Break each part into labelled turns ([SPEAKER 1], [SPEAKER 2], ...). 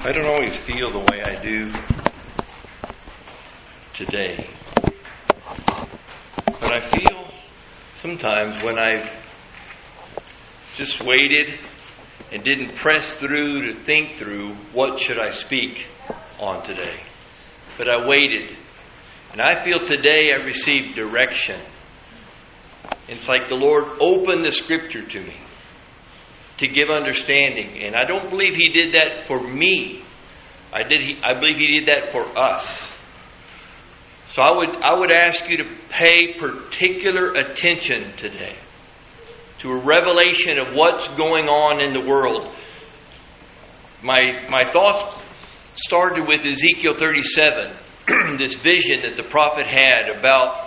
[SPEAKER 1] I don't always feel the way I do today. But I feel sometimes when I've just waited and didn't press through to think through what should I speak on today. But I waited. And I feel today I received direction. It's like the Lord opened the Scripture to me to give understanding. And I don't believe He did that for me. I believe He did that for us. So I would ask you to pay particular attention today to a revelation of what's going on in the world. My thoughts started with Ezekiel 37, this vision that the prophet had about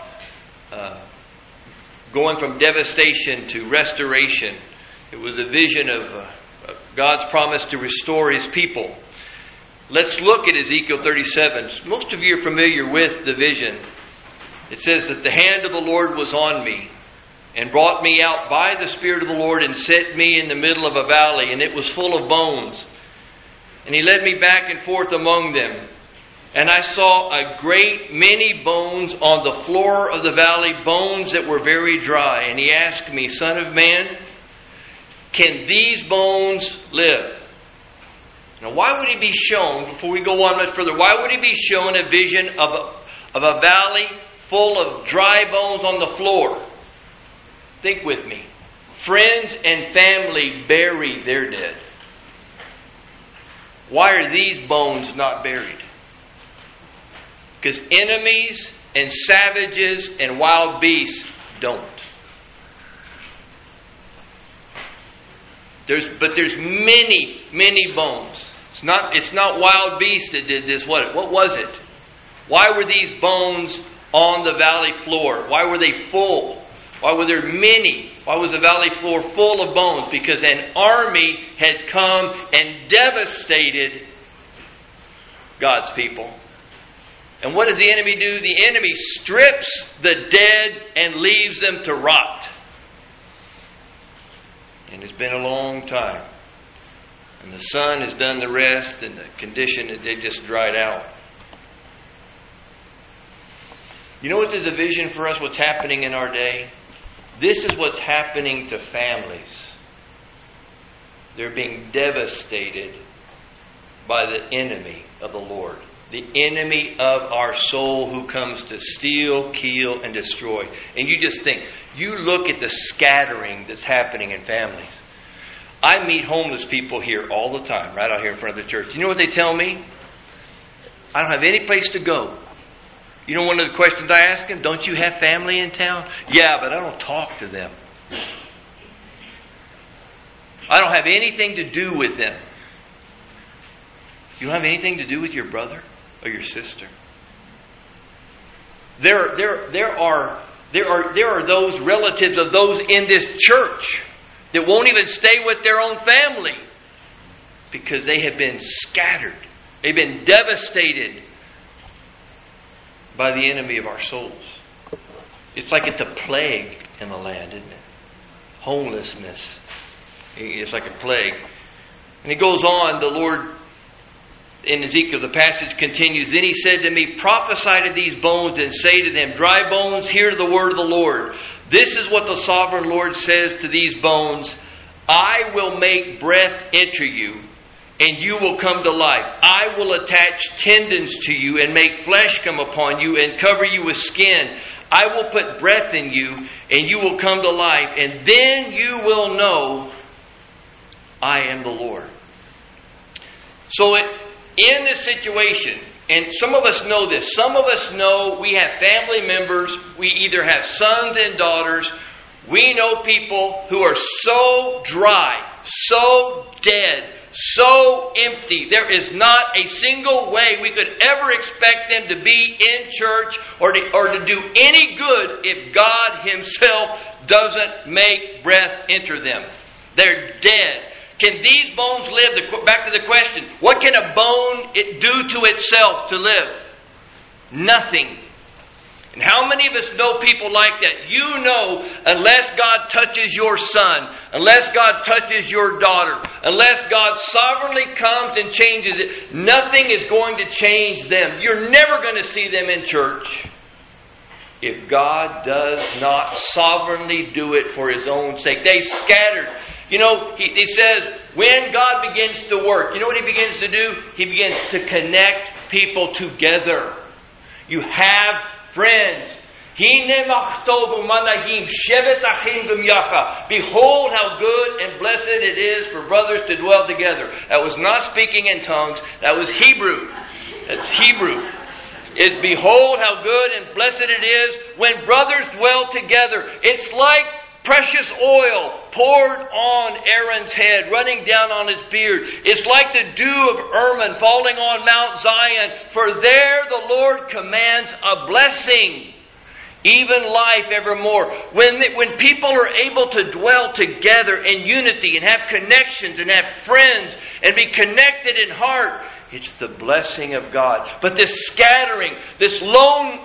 [SPEAKER 1] going from devastation to restoration. It was a vision of God's promise to restore His people. Let's look at Ezekiel 37. Most of you are familiar with the vision. It says that the hand of the Lord was on me and brought me out by the Spirit of the Lord and set me in the middle of a valley, and it was full of bones. And He led me back and forth among them. And I saw a great many bones on the floor of the valley, bones that were very dry. And He asked me, Son of man, can these bones live? Now, why would He be shown, before we go on much further, why would He be shown a vision of a valley full of dry bones on the floor? Think with me. Friends and family bury their dead. Why are these bones not buried? Because enemies and savages and wild beasts don't. But there's many, many bones. It's not wild beasts that did this. What was it? Why were these bones on the valley floor? Why were they full? Why were there many? Why was the valley floor full of bones? Because an army had come and devastated God's people. And what does the enemy do? The enemy strips the dead and leaves them to rot. And it's been a long time. And the sun has done the rest, and the condition, they just dried out. You know what there's a vision for us, what's happening in our day? This is what's happening to families. They're being devastated by the enemy of the Lord. The enemy of our soul who comes to steal, kill, and destroy. And you just think, you look at the scattering that's happening in families. I meet homeless people here all the time, right out here in front of the church. You know what they tell me? I don't have any place to go. You know one of the questions I ask them? Don't you have family in town? Yeah, but I don't talk to them. I don't have anything to do with them. You don't have anything to do with your brother or your sister. There are those relatives of those in this church that won't even stay with their own family because they have been scattered. They've been devastated by the enemy of our souls. It's like it's a plague in the land, isn't it? Homelessness. It's like a plague. And it goes on, the Lord, in Ezekiel, the passage continues. Then He said to me, prophesy to these bones and say to them, dry bones, hear the word of the Lord. This is what the sovereign Lord says to these bones. I will make breath enter you, and you will come to life. I will attach tendons to you and make flesh come upon you and cover you with skin. I will put breath in you, and you will come to life. And then you will know I am the Lord. So in this situation, and some of us know this, some of us know we have family members, we either have sons and daughters, we know people who are so dry, so dead, so empty. There is not a single way we could ever expect them to be in church or to do any good if God Himself doesn't make breath enter them. They're dead. Can these bones live? Back to the question, what can a bone do to itself to live? Nothing. And how many of us know people like that? You know, unless God touches your son, unless God touches your daughter, unless God sovereignly comes and changes it, nothing is going to change them. You're never going to see them in church if God does not sovereignly do it for His own sake. They scattered. You know, he says, when God begins to work, you know what He begins to do? He begins to connect people together. You have friends. Behold how good and blessed it is for brothers to dwell together. That was not speaking in tongues. That was Hebrew. That's Hebrew. Behold how good and blessed it is when brothers dwell together. It's like precious oil poured on Aaron's head, running down on his beard. It's like the dew of Hermon falling on Mount Zion. For there the Lord commands a blessing, even life evermore. When people are able to dwell together in unity and have connections and have friends and be connected in heart, it's the blessing of God. But this scattering, this lone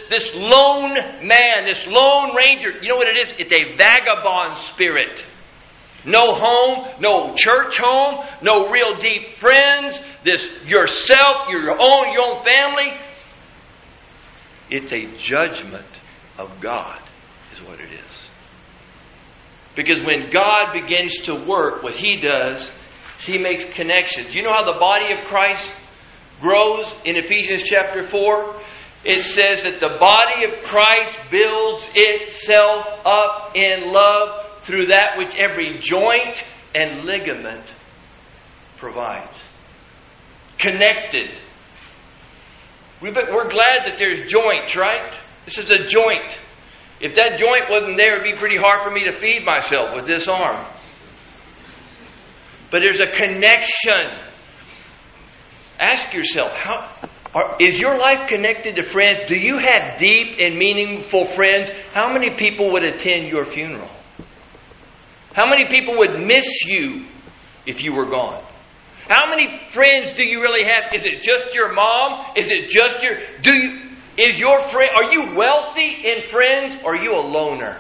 [SPEAKER 1] man, this lone ranger, you know what it is? It's a vagabond spirit. No home, no church home, no real deep friends, this yourself, your own family. It's a judgment of God, is what it is. Because when God begins to work, what He does, He makes connections. You know how the body of Christ grows in Ephesians chapter 4? It says that the body of Christ builds itself up in love through that which every joint and ligament provides. Connected. We're glad that there's joints, right? This is a joint. If that joint wasn't there, it'd be pretty hard for me to feed myself with this arm. But there's a connection. Ask yourself, is your life connected to friends? Do you have deep and meaningful friends? How many people would attend your funeral? How many people would miss you if you were gone? How many friends do you really have? Is it just your mom? Is it just are you wealthy in friends, or are you a loner?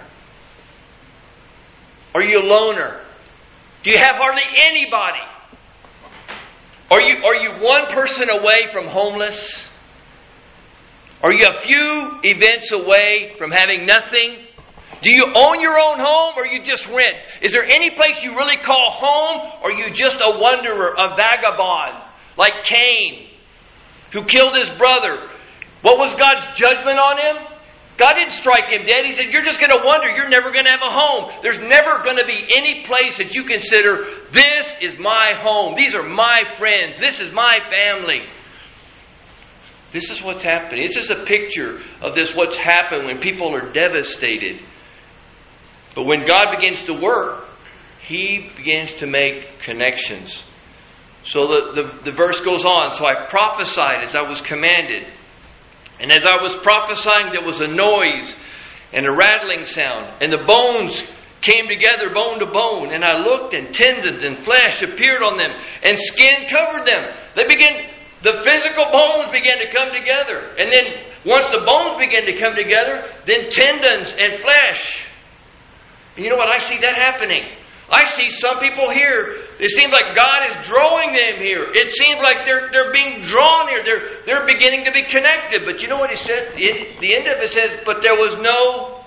[SPEAKER 1] Are you a loner? Do you have hardly anybody? Are you one person away from homeless? Are you a few events away from having nothing? Do you own your own home, or you just rent? Is there any place you really call home, or are you just a wanderer, a vagabond, like Cain, who killed his brother? What was God's judgment on him? God didn't strike him dead. He said, you're just going to wander. You're never going to have a home. There's never going to be any place that you consider, this is my home. These are my friends. This is my family. This is what's happening. This is a picture of what's happened when people are devastated. But when God begins to work, He begins to make connections. So the verse goes on. So I prophesied as I was commanded. And as I was prophesying, there was a noise and a rattling sound. And the bones came together, bone to bone. And I looked, and tendons and flesh appeared on them, and skin covered them. The physical bones began to come together. And then once the bones began to come together, then tendons and flesh. And you know what? I see that happening. I see some people here. It seems like God is drawing them here. It seems like they're being drawn here. They're beginning to be connected. But you know what He said? The end of it says, but there was no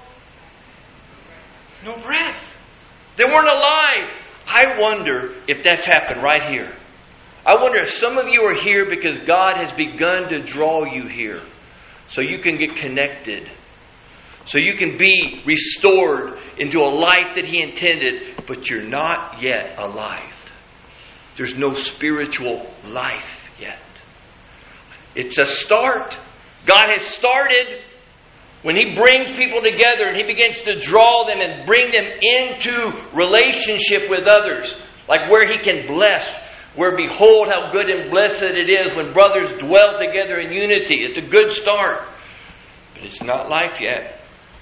[SPEAKER 1] breath. They weren't alive. I wonder if that's happened right here. I wonder if some of you are here because God has begun to draw you here so you can get connected. So you can be restored into a life that He intended, but you're not yet alive. There's no spiritual life yet. It's a start. God has started when He brings people together and He begins to draw them and bring them into relationship with others. Like where He can bless. Where behold how good and blessed it is when brothers dwell together in unity. It's a good start. But it's not life yet.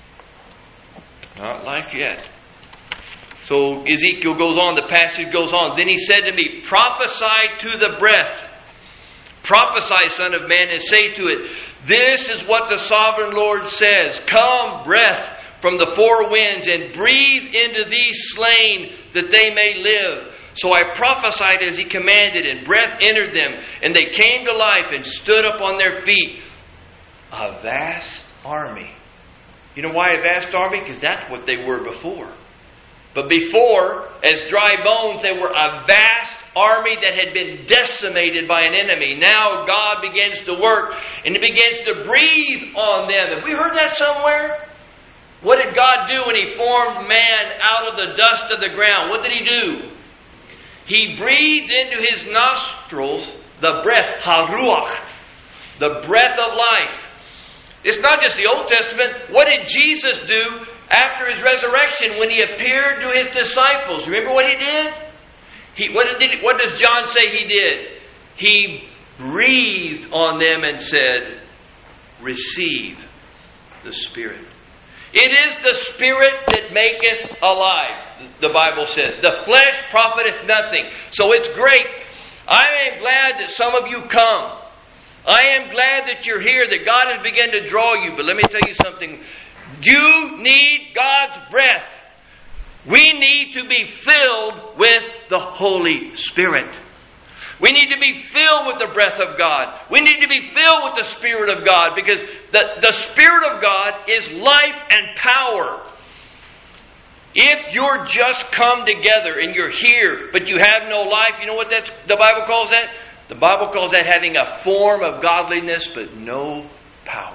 [SPEAKER 1] Not life yet. So Ezekiel goes on, the passage goes on. Then He said to me, prophesy to the breath. Prophesy, Son of Man, and say to it, this is what the sovereign Lord says. Come, breath from the four winds, and breathe into these slain, that they may live. So I prophesied as he commanded, and breath entered them, and they came to life and stood up on their feet. A vast army. You know why a vast army? Because that's what they were before. But before, as dry bones, they were a vast army that had been decimated by an enemy. Now God begins to work, and He begins to breathe on them. Have we heard that somewhere? What did God do when He formed man out of the dust of the ground? What did He do? He breathed into his nostrils the breath, haruach, the breath of life. It's not just the Old Testament. What did Jesus do after His resurrection when He appeared to His disciples? Remember what He did? What does John say He did? He breathed on them and said, receive the Spirit. It is the Spirit that maketh alive, the Bible says. The flesh profiteth nothing. So it's great. I am glad that some of you come. I am glad that you're here, that God has begun to draw you. But let me tell you something. You need God's breath. We need to be filled with the Holy Spirit. We need to be filled with the breath of God. We need to be filled with the Spirit of God, because the Spirit of God is life and power. If you're just come together and you're here, but you have no life, you know what the Bible calls that? The Bible calls that having a form of godliness, but no power.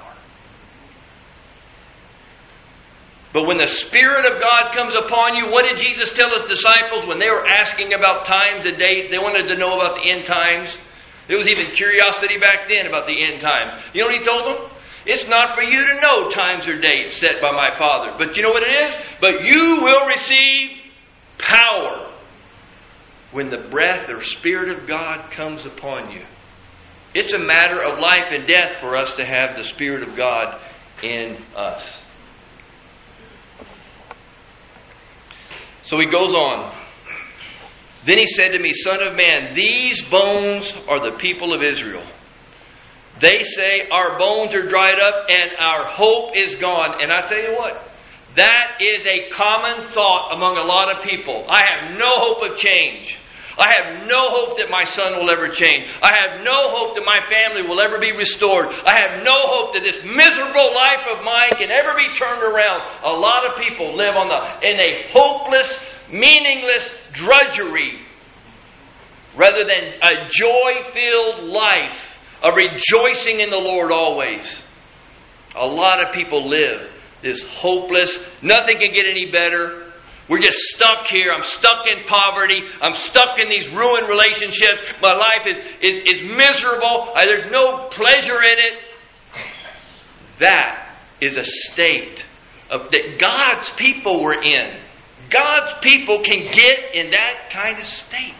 [SPEAKER 1] But when the Spirit of God comes upon you, what did Jesus tell His disciples when they were asking about times and dates? They wanted to know about the end times. There was even curiosity back then about the end times. You know what He told them? It's not for you to know times or dates set by my Father. But you know what it is? But you will receive power when the breath or Spirit of God comes upon you. It's a matter of life and death for us to have the Spirit of God in us. So He goes on. Then He said to me, Son of man, these bones are the people of Israel. They say, our bones are dried up and our hope is gone. And I tell you what, that is a common thought among a lot of people. I have no hope of change. I have no hope that my son will ever change. I have no hope that my family will ever be restored. I have no hope that this miserable life of mine can ever be turned around. A lot of people live in a hopeless, meaningless drudgery rather than a joy-filled life of rejoicing in the Lord always. A lot of people live this hopeless, nothing can get any better. We're just stuck here. I'm stuck in poverty. I'm stuck in these ruined relationships. My life is miserable. There's no pleasure in it. That is a state that God's people were in. God's people can get in that kind of state.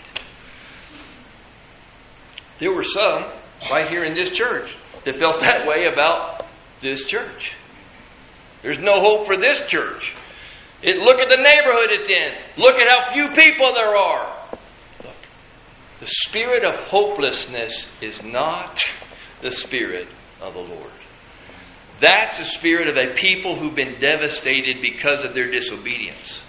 [SPEAKER 1] There were some right here in this church that felt that way about this church. There's no hope for this church. Look at the neighborhood it's in. Look at how few people there are. Look, the spirit of hopelessness is not the Spirit of the Lord. That's the spirit of a people who've been devastated because of their disobedience.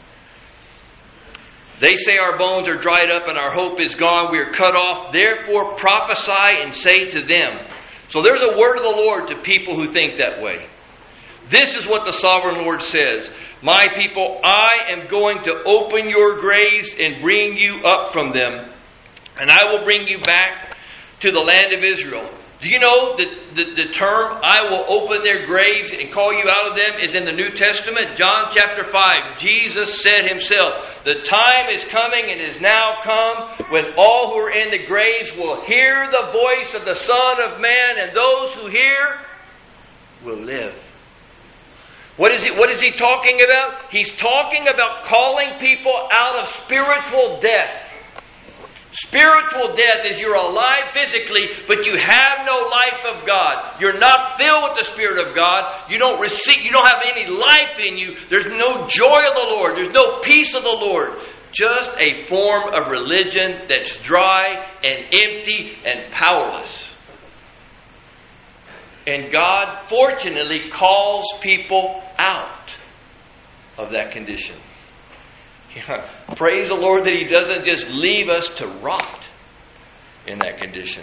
[SPEAKER 1] They say our bones are dried up and our hope is gone. We are cut off. Therefore prophesy and say to them. So there's a word of the Lord to people who think that way. This is what the sovereign Lord says. My people, I am going to open your graves and bring you up from them. And I will bring you back to the land of Israel. Do you know that the term, I will open their graves and call you out of them, is in the New Testament? John chapter 5. Jesus said Himself, the time is coming and is now come when all who are in the graves will hear the voice of the Son of Man, and those who hear will live. What is he talking about? He's talking about calling people out of spiritual death. Spiritual death is you're alive physically, but you have no life of God. You're not filled with the Spirit of God. You don't have any life in you. There's no joy of the Lord. There's no peace of the Lord. just a form of religion that's dry and empty and powerless. And God, fortunately, calls people out of that condition. Praise the Lord that He doesn't just leave us to rot in that condition.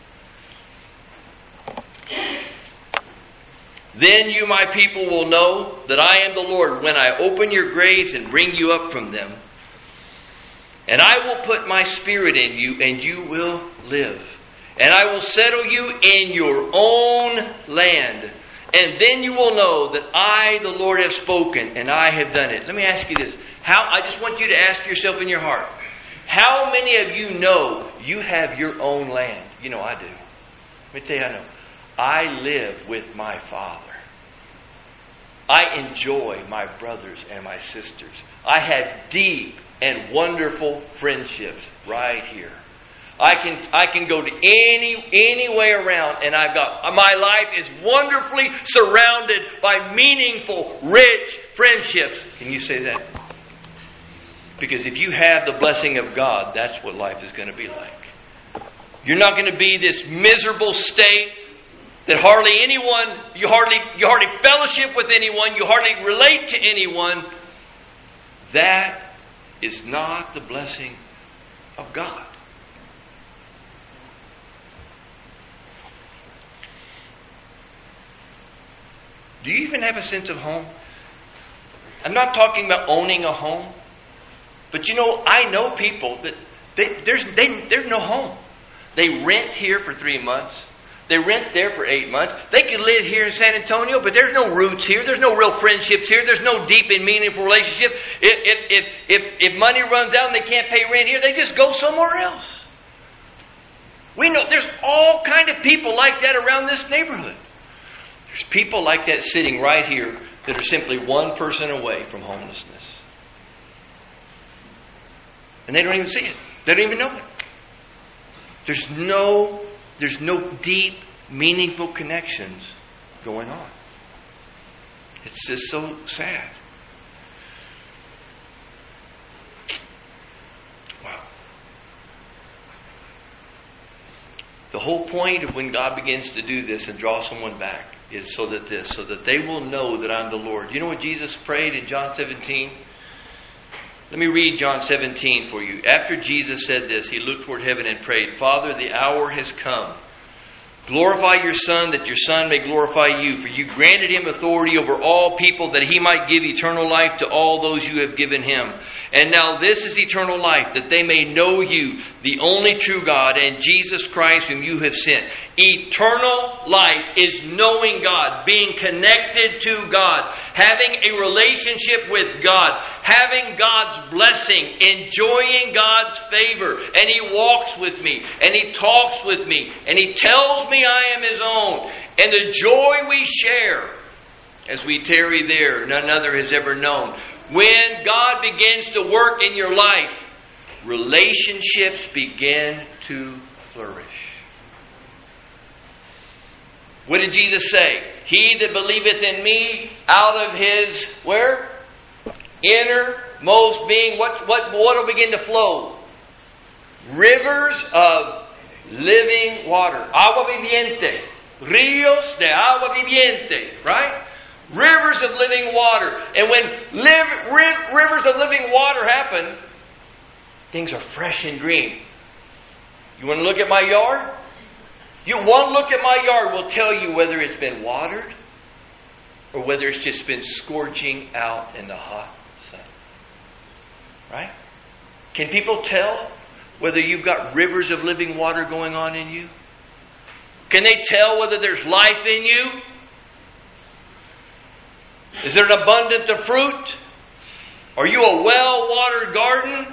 [SPEAKER 1] Then you, my people, will know that I am the Lord when I open your graves and bring you up from them. And I will put my Spirit in you, and you will live. And I will settle you in your own land. And then you will know that I, the Lord, have spoken, and I have done it. Let me ask you this. I just want you to ask yourself in your heart, how many of you know you have your own land? You know I do. Let me tell you how I know. I live with my Father. I enjoy my brothers and my sisters. I have deep and wonderful friendships right here. I can go to any way around, and my life is wonderfully surrounded by meaningful, rich friendships. Can you say that? Because if you have the blessing of God, that's what life is going to be like. You're not going to be this miserable state that hardly anyone, you hardly fellowship with anyone, you hardly relate to anyone. That is not the blessing of God. Do you even have a sense of home? I'm not talking about owning a home. But you know, I know people that there's no home. They rent here for 3 months. They rent there for 8 months. They could live here in San Antonio, but there's no roots here. There's no real friendships here. There's no deep and meaningful relationship. If money runs out and they can't pay rent here, they just go somewhere else. We know there's all kind of people like that around this neighborhood. There's people like that sitting right here that are simply one person away from homelessness. And they don't even see it. They don't even know it. There's no deep, meaningful connections going on. It's just so sad. Wow. The whole point of when God begins to do this and draw someone back is so that they will know that I'm the Lord. You know what Jesus prayed in John 17? Let me read John 17 for you. After Jesus said this, He looked toward heaven and prayed, Father, the hour has come. Glorify your Son, that your Son may glorify you. For you granted Him authority over all people, that He might give eternal life to all those you have given Him. And now this is eternal life, that they may know you, the only true God, and Jesus Christ whom you have sent. Eternal life is knowing God, being connected to God, having a relationship with God, having God's blessing, enjoying God's favor. And He walks with me, and He talks with me, and He tells me I am His own. And the joy we share as we tarry there, none other has ever known. When God begins to work in your life, relationships begin to flourish. What did Jesus say? He that believeth in me, out of his, where? Innermost being, what will begin to flow? Rivers of living water. Agua viviente. Ríos de agua viviente. Right? Rivers of living water. And when rivers of living water happen, things are fresh and green. You want to look at my yard? One look at my yard will tell you whether it's been watered or whether it's just been scorching out in the hot sun. Right? Can people tell whether you've got rivers of living water going on in you? Can they tell whether there's life in you? Is there an abundance of fruit? Are you a well-watered garden?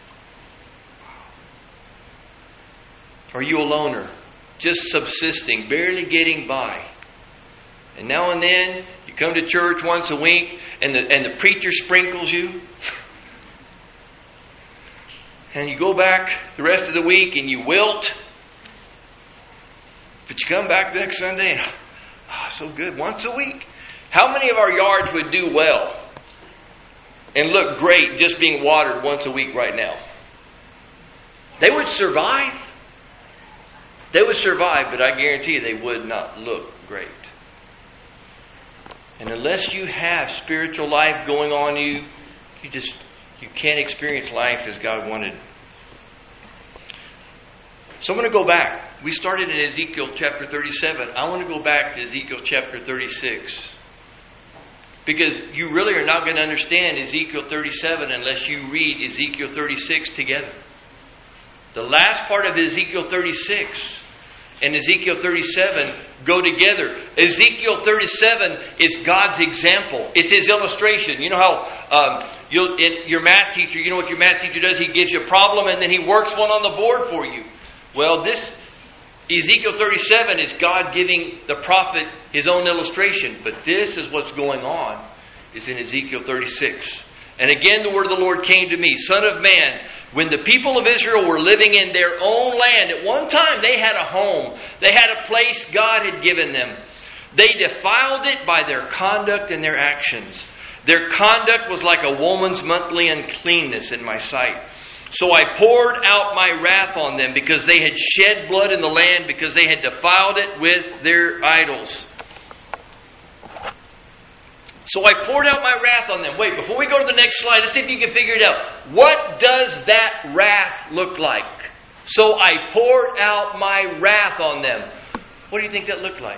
[SPEAKER 1] Are you a loner? Just subsisting, barely getting by. And now and then, you come to church once a week, and the preacher sprinkles you. And you go back the rest of the week, and you wilt. But you come back the next Sunday, and so good, once a week. How many of our yards would do well and look great just being watered once a week right now. They would survive. They would survive, but I guarantee you they would not look great. And unless you have spiritual life going on you can't experience life as God wanted. So I'm going to go back. We started in Ezekiel chapter 37. I want to go back to Ezekiel chapter 36. Because you really are not going to understand Ezekiel 37 unless you read Ezekiel 36 together. The last part of Ezekiel 36 and Ezekiel 37 go together. Ezekiel 37 is God's example. It's His illustration. You know how your math teacher, you know what your math teacher does? He gives you a problem and then he works one on the board for you. Well, this Ezekiel 37 is God giving the prophet his own illustration. But this is what's going on. It's in Ezekiel 36. And again the word of the Lord came to me, Son of man, when the people of Israel were living in their own land, at one time they had a home. They had a place God had given them. They defiled it by their conduct and their actions. Their conduct was like a woman's monthly uncleanness in my sight. So I poured out my wrath on them because they had shed blood in the land, because they had defiled it with their idols. So I poured out my wrath on them. Wait, before we go to the next slide, let's see if you can figure it out. What does that wrath look like? So I poured out my wrath on them. What do you think that looked like?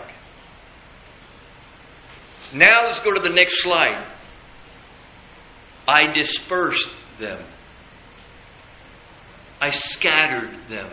[SPEAKER 1] Now let's go to the next slide. I dispersed them. I scattered them.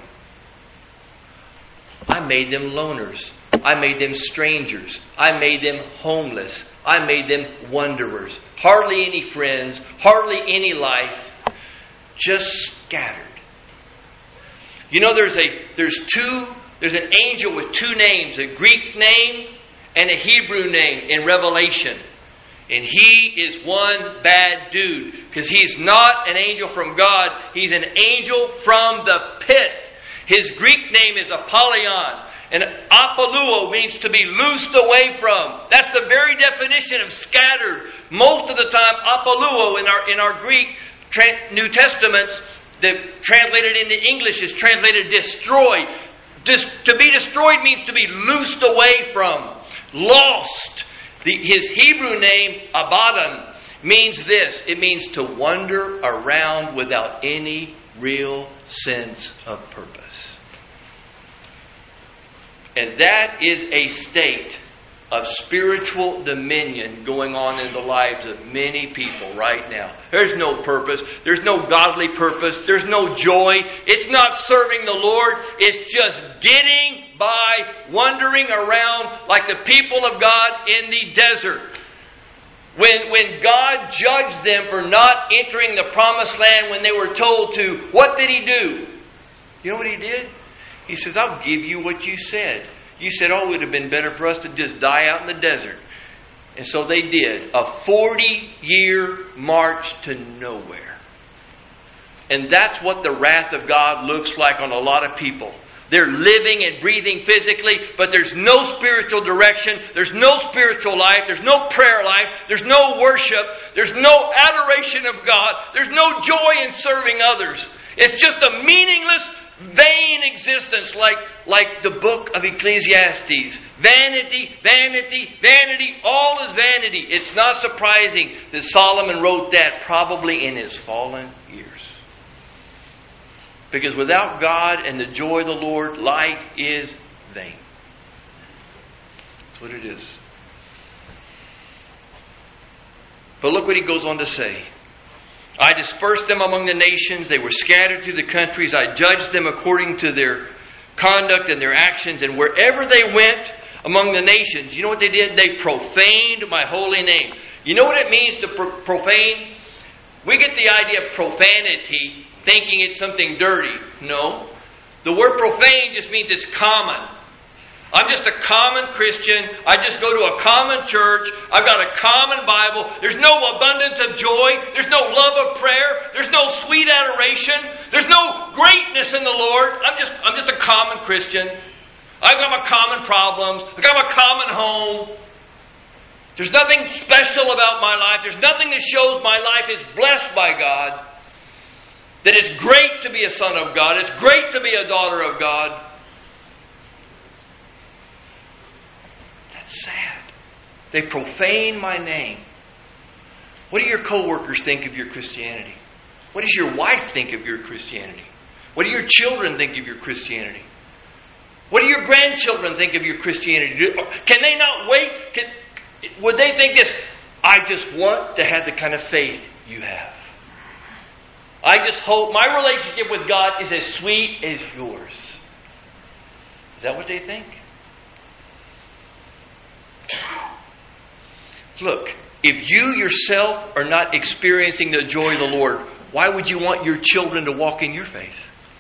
[SPEAKER 1] I made them loners. I made them strangers. I made them homeless. I made them wanderers. Hardly any friends. Hardly any life. Just scattered. You know, there's an angel with two names, a Greek name and a Hebrew name in Revelation. And he is one bad dude, because he's not an angel from God. He's an angel from the pit. His Greek name is Apollyon. And apoluo means to be loosed away from. That's the very definition of scattered. Most of the time, apoluo in our Greek New Testaments, that translated into English is translated destroy. To be destroyed means to be loosed away from, lost. His Hebrew name, Abaddon, means this. It means to wander around without any real sense of purpose. And that is a state of spiritual dominion going on in the lives of many people right now. There's no purpose. There's no godly purpose. There's no joy. It's not serving the Lord. It's just getting by, wandering around like the people of God in the desert. When God judged them for not entering the promised land when they were told to, what did He do? You know what He did? He says, I'll give you what you said. You said, oh, it would have been better for us to just die out in the desert. And so they did. A 40-year march to nowhere. And that's what the wrath of God looks like on a lot of people. They're living and breathing physically, but there's no spiritual direction. There's no spiritual life. There's no prayer life. There's no worship. There's no adoration of God. There's no joy in serving others. It's just a meaningless, vain existence, like the book of Ecclesiastes. Vanity, vanity, vanity, all is vanity. It's not surprising that Solomon wrote that probably in his fallen years. Because without God and the joy of the Lord, life is vain. That's what it is. But look what he goes on to say. I dispersed them among the nations. They were scattered through the countries. I judged them according to their conduct and their actions. And wherever they went among the nations, you know what they did? They profaned my holy name. You know what it means to profane? We get the idea of profanity thinking it's something dirty. No. The word profane just means it's common. I'm just a common Christian. I just go to a common church. I've got a common Bible. There's no abundance of joy. There's no love of prayer. There's no sweet adoration. There's no greatness in the Lord. I'm just a common Christian. I've got my common problems. I've got my common home. There's nothing special about my life. There's nothing that shows my life is blessed by God. That it's great to be a son of God. It's great to be a daughter of God. That's sad. They profane my name. What do your co-workers think of your Christianity? What does your wife think of your Christianity? What do your children think of your Christianity? What do your grandchildren think of your Christianity? Can they not wait? Would they think this? I just want to have the kind of faith you have. I just hope my relationship with God is as sweet as yours. Is that what they think? Look, if you yourself are not experiencing the joy of the Lord, why would you want your children to walk in your faith?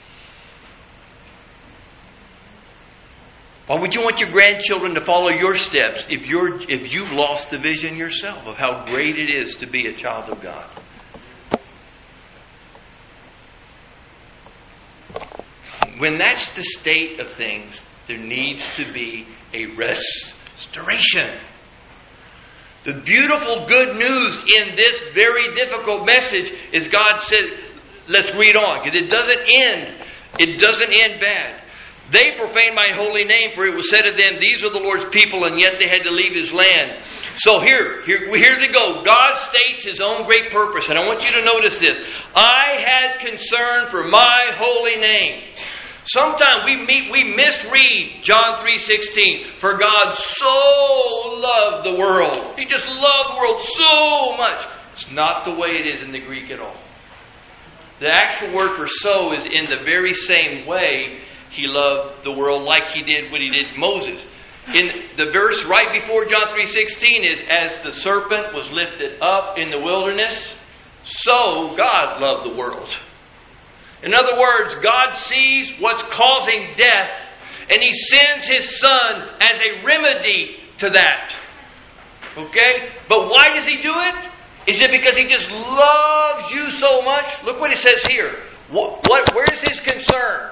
[SPEAKER 1] Why would you want your grandchildren to follow your steps if you've lost the vision yourself of how great it is to be a child of God? When that's the state of things, there needs to be a restoration. The beautiful good news in this very difficult message is God said, let's read on, because it doesn't end. It doesn't end bad. They profaned my holy name, for it was said of them, these are the Lord's people, and yet they had to leave His land. So here to go. God states His own great purpose, and I want you to notice this. I had concern for my holy name. Sometimes we misread John 3:16. For God so loved the world. He just loved the world so much. It's not the way it is in the Greek at all. The actual word for so is in the very same way He loved the world, like He did what He did Moses. In the verse right before John 3:16 is, as the serpent was lifted up in the wilderness, so God loved the world. In other words, God sees what's causing death, and He sends His Son as a remedy to that. Okay? But why does He do it? Is it because He just loves you so much? Look what it says here. Where's His concern?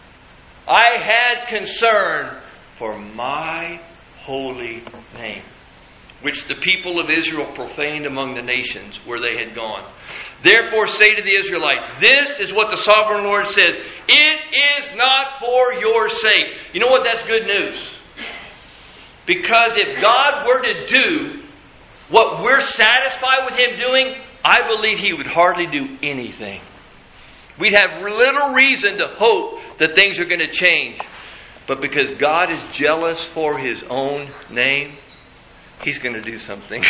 [SPEAKER 1] I had concern for my holy name, which the people of Israel profaned among the nations where they had gone. Therefore say to the Israelites, this is what the sovereign Lord says. It is not for your sake. You know what? That's good news. Because if God were to do what we're satisfied with Him doing, I believe He would hardly do anything. We'd have little reason to hope that things are going to change. But because God is jealous for His own name, He's going to do something.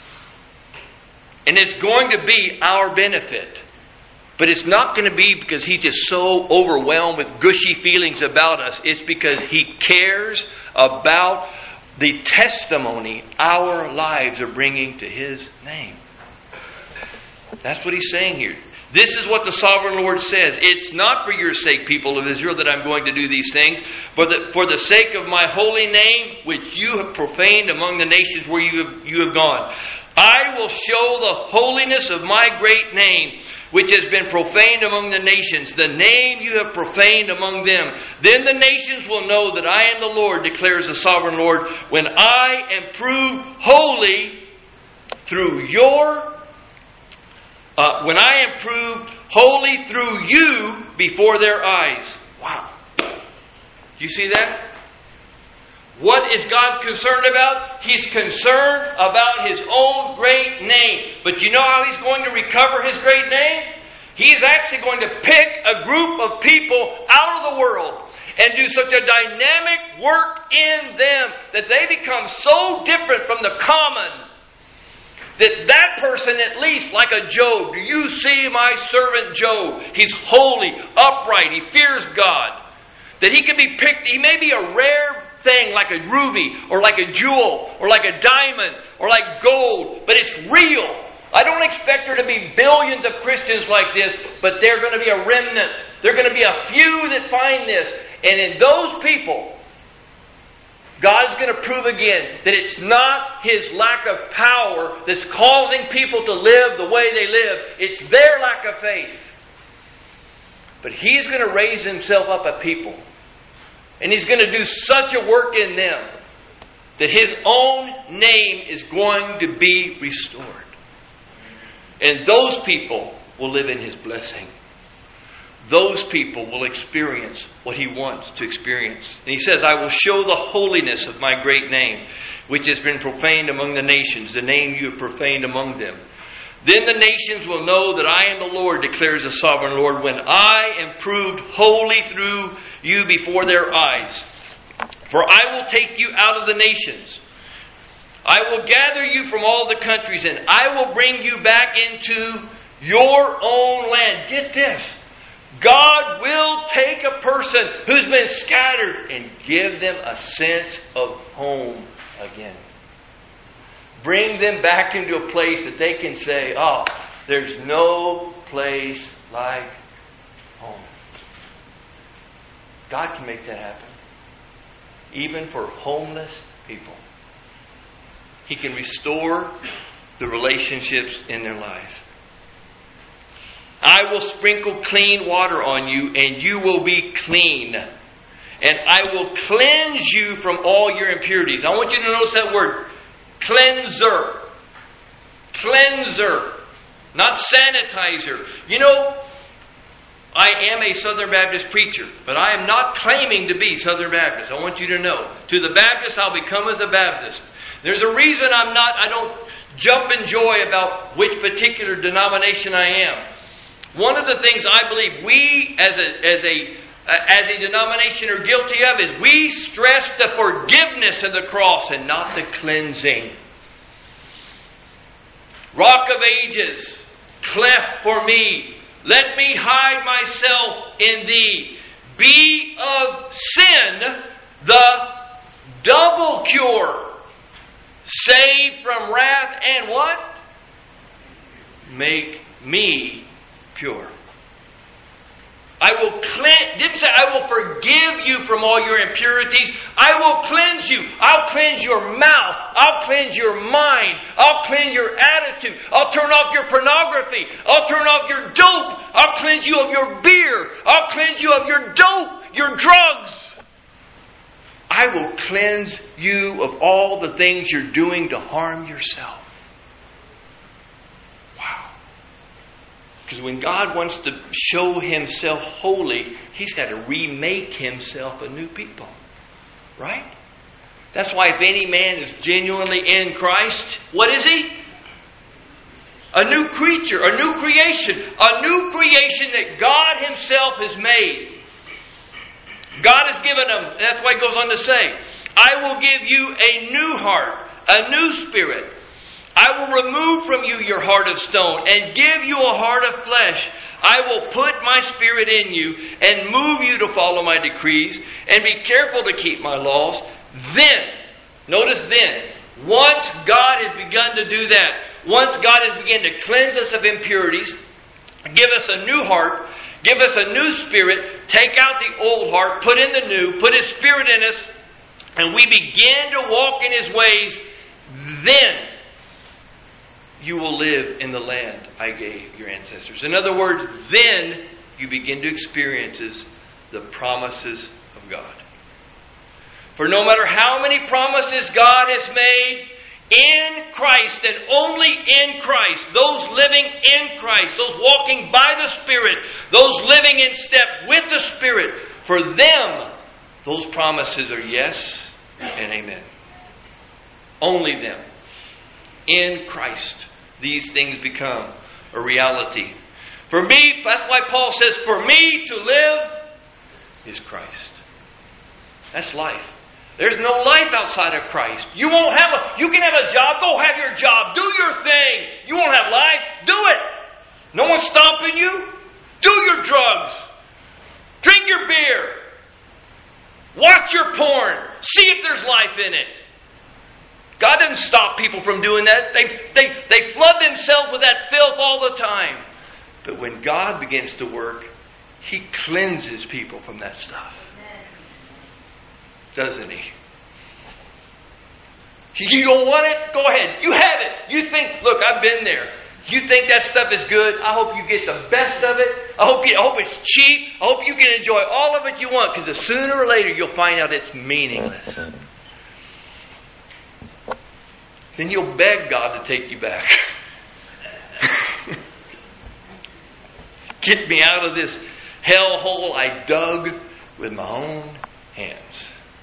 [SPEAKER 1] And it's going to be our benefit. But it's not going to be because He's just so overwhelmed with gushy feelings about us. It's because He cares about the testimony our lives are bringing to His name. That's what He's saying here. This is what the sovereign Lord says. It's not for your sake, people of Israel, that I'm going to do these things, but for the sake of my holy name, which you have profaned among the nations where you have gone. I will show the holiness of my great name, which has been profaned among the nations, the name you have profaned among them. Then the nations will know that I am the Lord, declares the sovereign Lord, when I am proved holy through when I am proved holy through you before their eyes. Wow. You see that? What is God concerned about? He's concerned about His own great name. But you know how He's going to recover His great name? He's actually going to pick a group of people out of the world and do such a dynamic work in them that they become so different from the common that person, at least like a Job, do you see my servant Job? He's holy, upright, he fears God. That he can be picked, he may be a rare thing like a ruby or like a jewel or like a diamond or like gold, but it's real. I don't expect there to be billions of Christians like this, but they're going to be a remnant. There are going to be a few that find this. And in those people, God's going to prove again that it's not His lack of power that's causing people to live the way they live. It's their lack of faith. But He's going to raise Himself up a people. And He's going to do such a work in them that His own name is going to be restored. And those people will live in His blessing. Those people will experience what He wants to experience. And He says, I will show the holiness of my great name, which has been profaned among the nations, the name you have profaned among them. Then the nations will know that I am the Lord, declares the sovereign Lord, when I am proved holy through you before their eyes. For I will take you out of the nations. I will gather you from all the countries, and I will bring you back into your own land. Get this. God will take a person who's been scattered and give them a sense of home again. Bring them back into a place that they can say, oh, there's no place like home. God can make that happen. Even for homeless people. He can restore the relationships in their lives. I will sprinkle clean water on you, and you will be clean. And I will cleanse you from all your impurities. I want you to notice that word. Cleanser. Cleanser. Not sanitizer. You know, I am a Southern Baptist preacher, but I am not claiming to be Southern Baptist. I want you to know. To the Baptist, I'll become as a Baptist. There's a reason I don't jump in joy about which particular denomination I am. One of the things I believe we as a denomination are guilty of is we stress the forgiveness of the cross and not the cleansing. Rock of ages, cleft for me. Let me hide myself in thee. Be of sin the double cure. Save from wrath and what? Make me pure. I will didn't say I will forgive you from all your impurities. I will cleanse you. I'll cleanse your mouth. I'll cleanse your mind. I'll cleanse your attitude. I'll turn off your pornography. I'll turn off your dope. I'll cleanse you of your beer. I'll cleanse you of your dope, your drugs. I will cleanse you of all the things you're doing to harm yourself. Wow. Because when God wants to show Himself holy, He's got to remake Himself a new people. Right? That's why if any man is genuinely in Christ, what is he? A new creature, a new creation. A new creation that God Himself has made. God has given them, and that's why He goes on to say, I will give you a new heart, a new spirit. I will remove from you your heart of stone and give you a heart of flesh. I will put my spirit in you and move you to follow my decrees and be careful to keep my laws. Then, notice then, once God has begun to do that, once God has begun to cleanse us of impurities, give us a new heart, give us a new spirit, take out the old heart, put in the new, put His Spirit in us, and we begin to walk in His ways, then you will live in the land I gave your ancestors. In other words, then you begin to experience the promises of God. For no matter how many promises God has made, in Christ and only in Christ, those living in Christ, those walking by the Spirit, those living in step with the Spirit, for them, those promises are yes and amen. Only them. In Christ, these things become a reality. For me, that's why Paul says, for me to live is Christ. That's life. There's no life outside of Christ. You can have a job. Go have your job. Do your thing. You won't have life. Do it. No one's stomping you. Do your drugs. Drink your beer. Watch your porn. See if there's life in it. God doesn't stop people from doing that. They flood themselves with that filth all the time. But when God begins to work, He cleanses people from that stuff. Doesn't He? You don't want it? Go ahead. You have it. You think, look, I've been there. You think that stuff is good? I hope you get the best of it. I hope it's cheap. I hope you can enjoy all of it you want, because sooner or later you'll find out it's meaningless. then you'll beg God to take you back. Get me out of this hellhole I dug with my own hands.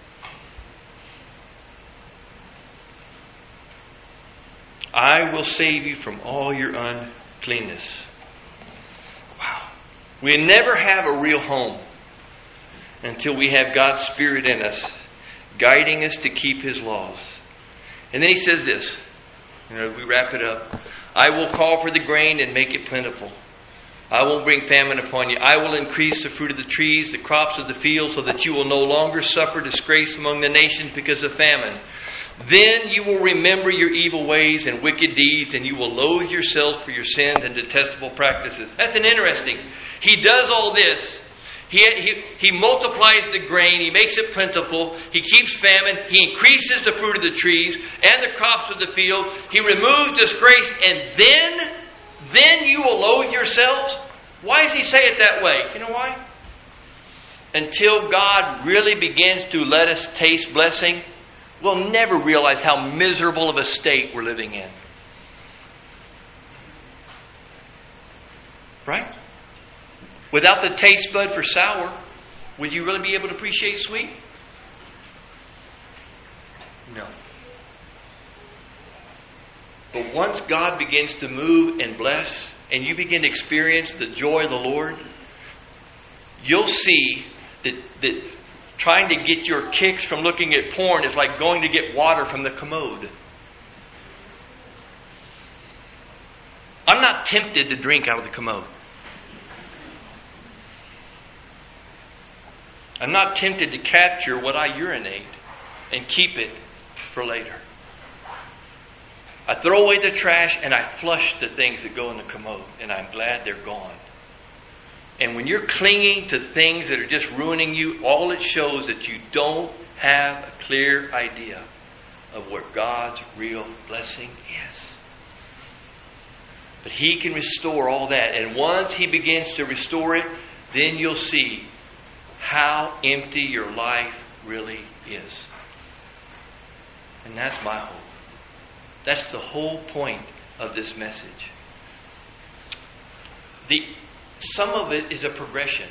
[SPEAKER 1] I will save you from all your uncleanness. Wow. We never have a real home until we have God's Spirit in us, guiding us to keep His laws. And then He says this, we wrap it up. I will call for the grain and make it plentiful. I will bring famine upon you. I will increase the fruit of the trees, the crops of the field, so that you will no longer suffer disgrace among the nations because of famine. Then you will remember your evil ways and wicked deeds, and you will loathe yourselves for your sins and detestable practices. That's interesting. He does all this. He multiplies the grain. He makes it plentiful. He keeps famine. He increases the fruit of the trees and the crops of the field. He removes disgrace. And then you will loathe yourselves. Why does He say it that way? You know why? Until God really begins to let us taste blessing, we'll never realize how miserable of a state we're living in. Right? Without the taste bud for sour, would you really be able to appreciate sweet? No. But once God begins to move and bless, and you begin to experience the joy of the Lord, you'll see that trying to get your kicks from looking at porn is like going to get water from the commode. I'm not tempted to drink out of the commode. I'm not tempted to capture what I urinate and keep it for later. I throw away the trash and I flush the things that go in the commode, and I'm glad they're gone. And when you're clinging to things that are just ruining you, all it shows that you don't have a clear idea of what God's real blessing is. But He can restore all that. And once He begins to restore it, then you'll see how empty your life really is. And that's my hope. That's the whole point of this message. Some of it is a progression.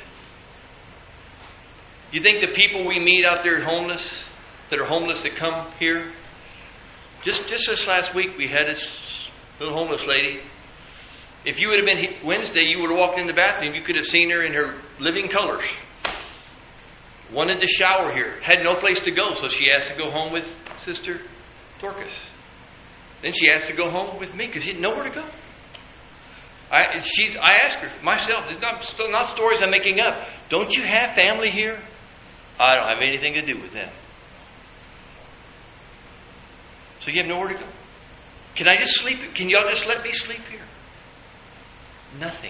[SPEAKER 1] You think the people we meet out there homeless, that are homeless that come here? Just this last week we had this little homeless lady. If you would have been Wednesday, you would have walked in the bathroom, you could have seen her in her living colors. Wanted to shower here. Had no place to go, so she asked to go home with Sister Dorcas. Then she asked to go home with me because she had nowhere to go. I asked her myself, it's not stories I'm making up. Don't you have family here? I don't have anything to do with them. So you have nowhere to go. Can I just sleep? Can y'all just let me sleep here? Nothing.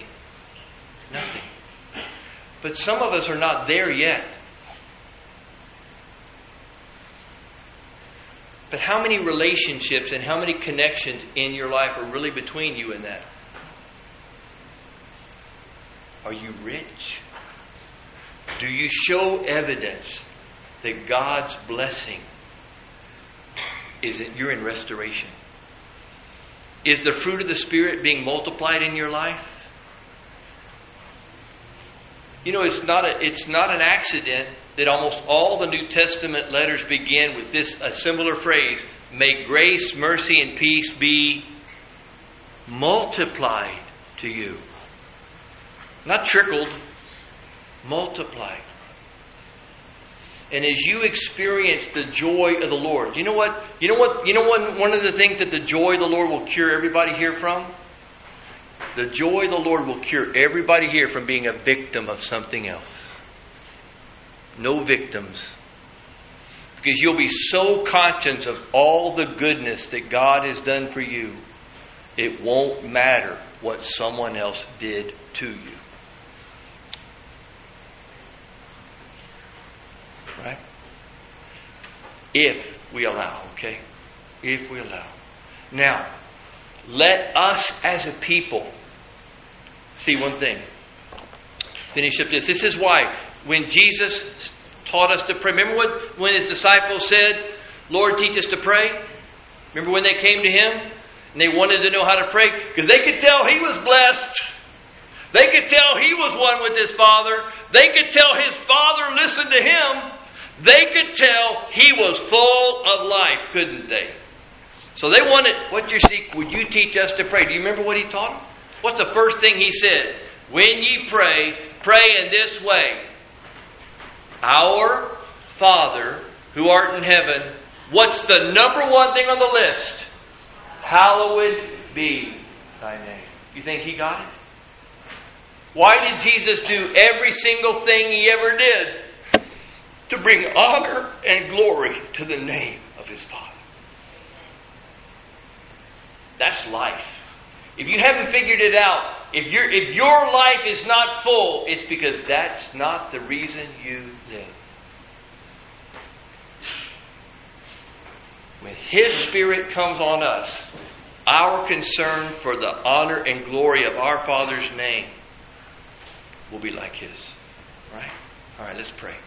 [SPEAKER 1] But some of us are not there yet. But how many relationships and how many connections in your life are really between you and that? Are you rich? Do you show evidence that God's blessing is that you're in restoration? Is the fruit of the Spirit being multiplied in your life? You know, it's not an accident that almost all the New Testament letters begin with a similar phrase: may grace, mercy, and peace be multiplied to you. Not trickled, multiplied. And as you experience the joy of the Lord, you know what? One of the things that the joy of the Lord will cure everybody here from? The joy of the Lord will cure everybody here from being a victim of something else. No victims. Because you'll be so conscious of all the goodness that God has done for you, it won't matter what someone else did to you. Right? If we allow, okay? If we allow. Now, let us as a people see one thing. Finish up this. This is why when Jesus taught us to pray, remember when His disciples said, Lord, teach us to pray? Remember when they came to Him and they wanted to know how to pray? Because they could tell He was blessed. They could tell He was one with His Father. They could tell His Father listened to Him. They could tell He was full of life, couldn't they? So they wanted, what you seek, would you teach us to pray? Do you remember what He taught them? What's the first thing He said? When ye pray, pray in this way. Our Father, who art in heaven. What's the number one thing on the list? Hallowed be thy name. You think He got it? Why did Jesus do every single thing He ever did? To bring honor and glory to the name of His Father. That's life. If you haven't figured it out, if your life is not full, it's because that's not the reason you live. When His Spirit comes on us, our concern for the honor and glory of our Father's name will be like His. Right? All right, let's pray.